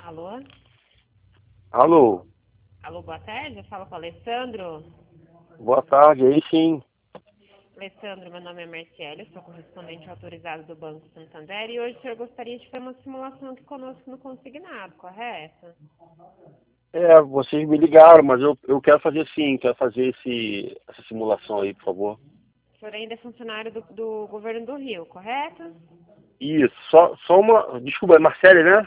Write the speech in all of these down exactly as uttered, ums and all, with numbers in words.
Alô? Alô, Alô, boa tarde. Eu falo com o Alessandro. boa tarde, aí sim. Alessandro, meu nome é Marciele, sou correspondente autorizado do Banco Santander e hoje o senhor gostaria de fazer uma simulação aqui conosco no consignado, correto? É, vocês me ligaram, mas eu, eu quero fazer sim, quero fazer esse, essa simulação aí, por favor. O senhor ainda é funcionário do, do governo do Rio, correto? Isso, só, só uma. Desculpa, é Marcele, né?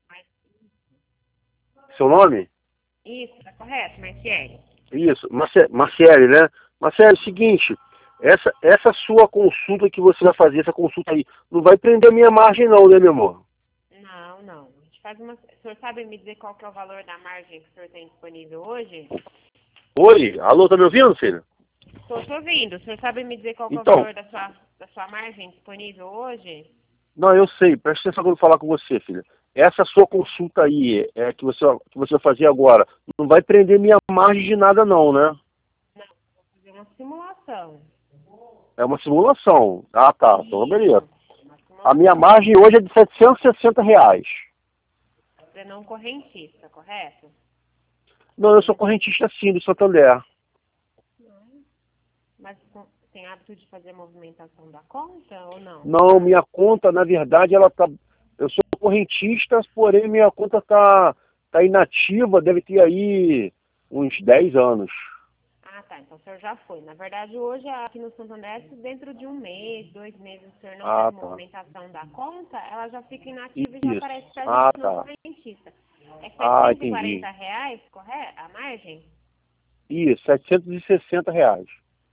Seu nome? Isso, tá correto, Marciele? Isso, Marce, Marcele, né? Marcele, é o seguinte, essa, essa sua consulta que você vai fazer, essa consulta aí, não vai prender minha margem não, né, meu amor? Não, não. A gente faz uma... O senhor sabe me dizer qual que é o valor da margem que o senhor tem disponível hoje? Oi, alô, tá me ouvindo, filho? Estou te ouvindo. O senhor sabe me dizer qual que é o Então, valor da sua, da sua margem disponível hoje? não, eu sei, presta atenção quando eu falar com você, filha. Essa sua consulta aí, é, que, você, que você vai fazer agora, não vai prender minha margem de nada não, né? Não, vou fazer uma simulação. É uma simulação. Ah, tá. Então, beleza. Isso, uma A minha simulação. margem hoje é de setecentos e sessenta reais. Você é não correntista, correto? Não, eu sou correntista sim do Santander. Não. Mas com- tem hábito de fazer movimentação da conta ou não? Não, minha conta, na verdade, ela tá... Eu sou correntista, porém minha conta tá, tá inativa, deve ter aí uns dez anos. Ah, tá. Então o senhor já foi. Na verdade, hoje aqui no Santander, se dentro de um mês, dois meses, o senhor não faz Ah, tá. movimentação da conta, ela já fica inativa e já Isso. aparece pra Ah, gente no tá. correntista. É Ah, setecentos e entendi. quarenta reais, correto? A margem? Isso, setecentos e sessenta reais.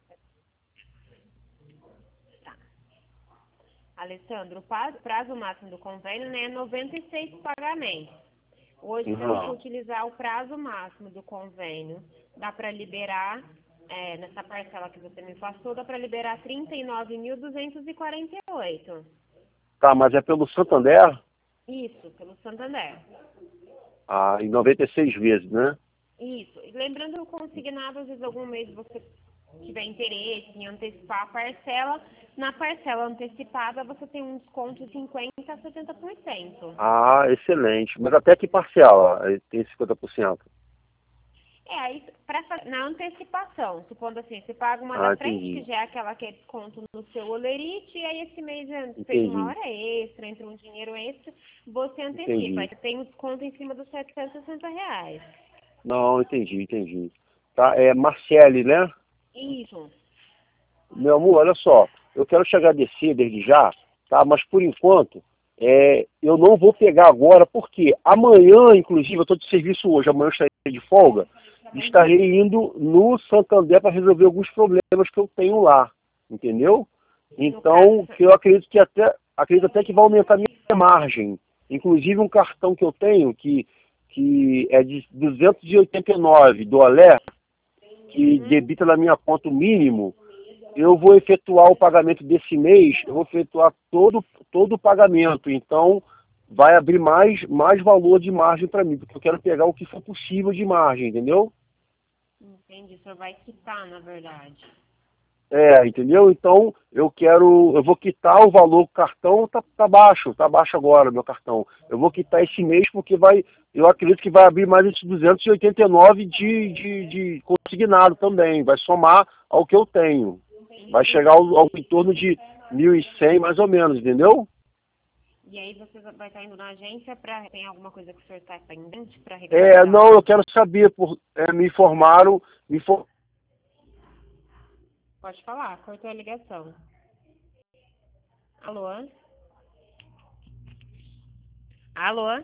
Tá. Alessandro, o pa- prazo máximo do convênio, né, é noventa e seis pagamentos. Hoje, se a gente Uhum. utilizar o prazo máximo do convênio, dá para liberar, é, nessa parcela que você me passou, dá para liberar trinta e nove mil duzentos e quarenta e oito. Tá, mas é pelo Santander? Isso, pelo Santander. Ah, em noventa e seis vezes, né? Isso. E lembrando que o consignado, às vezes, algum mês você tiver interesse em antecipar a parcela, na parcela antecipada você tem um desconto de cinquenta a setenta por cento. Ah, excelente. Mas até que parcial? Aí tem cinquenta por cento. É, aí pra, fa- na antecipação, supondo assim, você paga uma da Ah, frente, que entendi. já é aquela que é desconto no seu olerite, e aí esse mês é- fez uma Entendi. hora extra, entrou um dinheiro extra, você antecipa. Aí Entendi. você tem um desconto em cima dos setecentos e sessenta reais. Não, entendi, entendi. Tá, é Marcele, né? Isso. Meu amor, olha só. Eu quero te agradecer desde já, tá? Mas por enquanto, é, eu não vou pegar agora, porque amanhã, inclusive, eu estou de serviço hoje, amanhã eu estarei de folga, Uhum. estarei indo no Santander para resolver alguns problemas que eu tenho lá, entendeu? No caso, Então, que eu acredito que até, acredito até que vai aumentar a minha margem. Inclusive um cartão que eu tenho, que, que é de duzentos e oitenta e nove do Alé, que uhum. debita na minha conta o mínimo, eu vou efetuar o pagamento desse mês, eu vou efetuar todo, todo o pagamento. Então, vai abrir mais, mais valor de margem para mim, porque eu quero pegar o que for possível de margem, entendeu? Entendi, o senhor vai quitar, na verdade. É, entendeu? Então, eu quero, eu vou quitar o valor, o cartão tá, tá baixo, tá baixo agora, meu cartão. Eu vou quitar esse mês porque vai, eu acredito que vai abrir mais esses duzentos e oitenta e nove de, de, de consignado também, vai somar ao que eu tenho. Vai chegar ao, ao em torno de mil e cem mais ou menos, entendeu? E aí você vai estar indo na agência para tem alguma coisa que o senhor está pendente para É, regularizar não, lá? eu quero saber, por, é, me informaram, me informaram. Pode falar, cortou a ligação. Alô? Alô?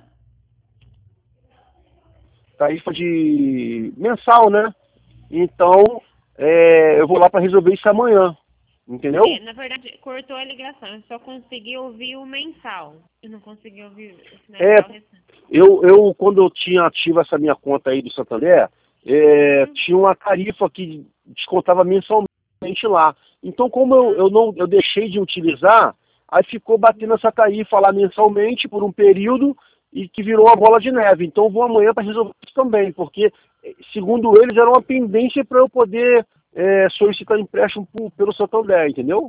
Tarifa de mensal, né? Então, é, eu vou lá para resolver isso amanhã, É, entendeu? na verdade, cortou a ligação. Eu só consegui ouvir o mensal. Eu não consegui ouvir É, finalizar o restante. eu, eu quando eu tinha ativo essa minha conta aí do Santander, é, Uhum. tinha uma tarifa que descontava mensalmente lá. Então, como eu, Ah, eu não eu deixei de utilizar, aí ficou batendo uhum. essa tarifa lá mensalmente por um período e que virou uma bola de neve. Então, eu vou amanhã para resolver isso também, porque, eh, segundo eles, era uma pendência para eu poder é, solicitar empréstimo por- pelo Santander, entendeu?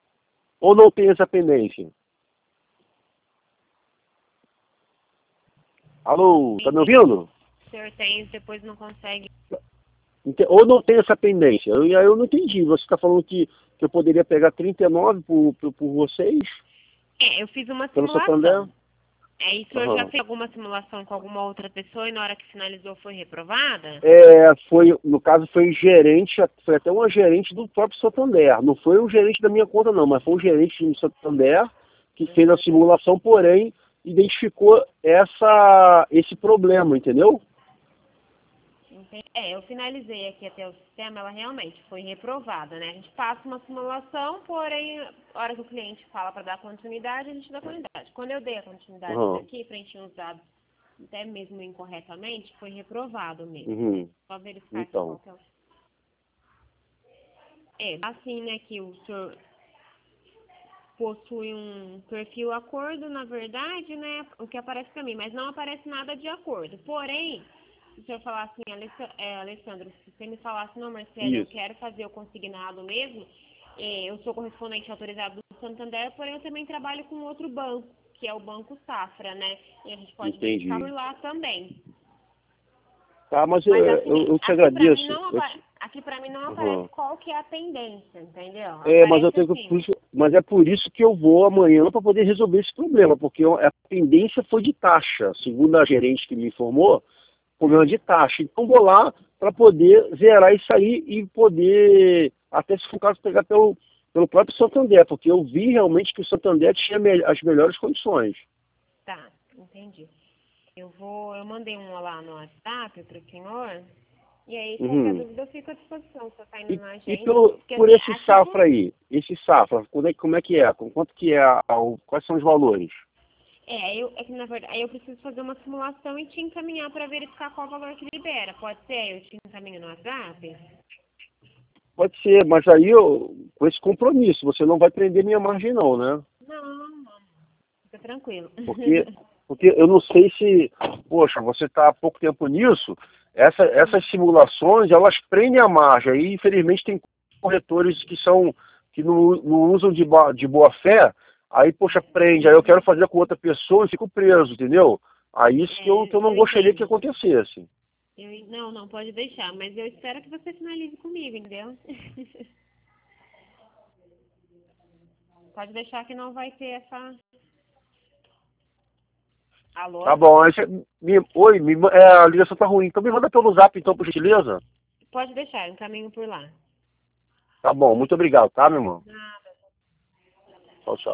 Ou não tem essa pendência? Alô, tá me ouvindo? O senhor tem, depois não consegue. Ente- Ou não tem essa pendência? Eu, eu não entendi. Você está falando que, que eu poderia pegar trinta e nove por, por, por vocês, É, eu fiz uma pelo Santander? simulação. É, e o senhor já Aham. fez alguma simulação com alguma outra pessoa e na hora que finalizou foi reprovada? É, foi, no caso, foi gerente, foi até uma gerente do próprio Santander. Não foi um gerente da minha conta, não, mas foi um gerente do Santander que fez a simulação, porém, identificou essa, esse problema, entendeu? Entendi. É, eu finalizei aqui até o sistema, ela realmente foi reprovada, né? A gente passa uma simulação, porém, a hora que o cliente fala para dar continuidade, a gente dá continuidade. Quando eu dei a continuidade Aham. aqui, preenchi os dados até mesmo incorretamente, foi reprovado mesmo. Uhum. Só verificar aqui Então. qual que é o... É, assim, né, que o senhor possui um perfil acordo, na verdade, né, o que aparece para mim, mas não aparece nada de acordo. Porém, se o senhor falar assim, Alessa- é, Alessandro, se você me falasse, não, Marcelo, eu Isso. quero fazer o consignado mesmo, é, eu sou correspondente autorizado do Santander, porém eu também trabalho com outro banco, que é o Banco Safra, né, e a gente pode verificar Entendi. por lá também. Tá, mas eu, Mas assim, eu, eu te aqui para mim agradeço. não Eu apa- te- aqui para mim não aparece Aham. qual que é a pendência, entendeu? É, mas eu Aparece tenho que, por assim. isso- mas é por isso que eu vou amanhã para poder resolver esse problema, porque eu- a pendência foi de taxa, segundo a gerente que me informou, problema de taxa. Então vou lá para poder zerar isso aí e poder, até se for o caso, pegar pelo, pelo próprio Santander, porque eu vi realmente que o Santander tinha me- as melhores condições. Tá, entendi. Eu vou, eu mandei um lá no WhatsApp para o senhor. E aí, qualquer Uhum. dúvida, eu fico à disposição. Você está indo E, na e agência. pelo, Porque, por assim, esse aqui safra por... aí, esse safra, quando é, como é que é? Com quanto que é? a- o- quais são os valores? É, eu, é que, na verdade, aí eu preciso fazer uma simulação e te encaminhar para verificar qual valor que libera. Pode ser? Eu te encaminho no WhatsApp? Pode ser, mas aí eu, com esse compromisso, você não vai prender minha margem não, né? Não, não. Fica tranquilo. Porque, porque eu não sei se, poxa, você está há pouco tempo nisso, essa, essas simulações, elas prendem a margem. Aí, infelizmente, tem corretores que são, que não, não usam de, boa- de boa fé, aí, poxa, prende, aí eu quero fazer com outra pessoa e fico preso, entendeu? Aí isso que eu, que eu É, não eu gostaria que entendo. acontecesse. Eu, não, não, pode deixar. Mas eu espero que você finalize comigo, entendeu? Pode deixar que não vai ter essa... Tá Alô? bom, aí você, me, oi, me, ma- é, a ligação tá ruim, então me manda pelo zap, então, por gentileza. Pode deixar, eu encaminho por lá. Tá bom, muito obrigado, tá, meu irmão? Nada. Tchau, tchau.